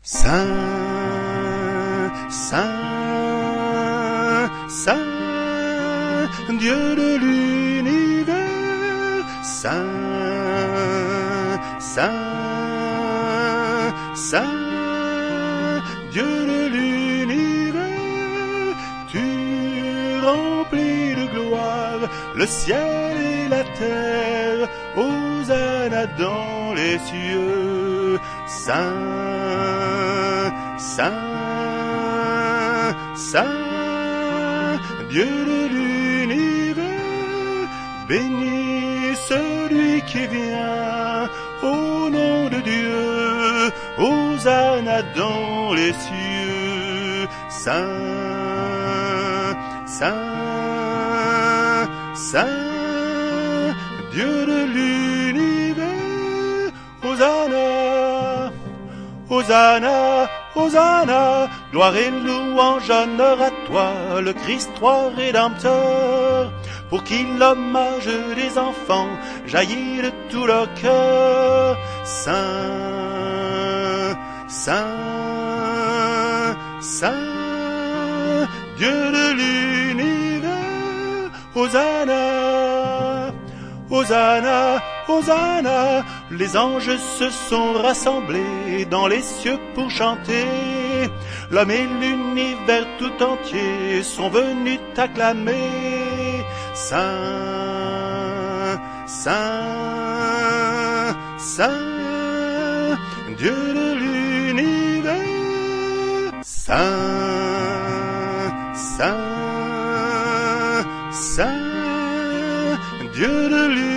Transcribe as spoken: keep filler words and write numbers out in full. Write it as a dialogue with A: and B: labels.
A: Saint, Saint, Saint, Dieu de l'univers, Saint, Saint, Saint, Dieu de l'univers, tu remplis de gloire le ciel et la terre, Hosanna dans les cieux, Saint, Saint, Saint, Dieu de l'univers, béni celui qui vient au nom de Dieu, Hosanna dans les cieux, Saint, Saint, Saint, Dieu de l'univers, Hosanna, Hosanna, Hosanna, gloire et louange, honneur à toi, le Christ roi rédempteur, pour qui l'hommage des enfants jaillit de tout leur cœur. Saint, Saint, Saint, Dieu de l'univers, Hosanna, Hosanna, Hosanna, les anges se sont rassemblés dans les cieux pour chanter. L'homme et l'univers tout entier sont venus t'acclamer. Saint, Saint, Saint, Dieu de l'univers. Saint, Saint, Saint, Dieu de l'univers.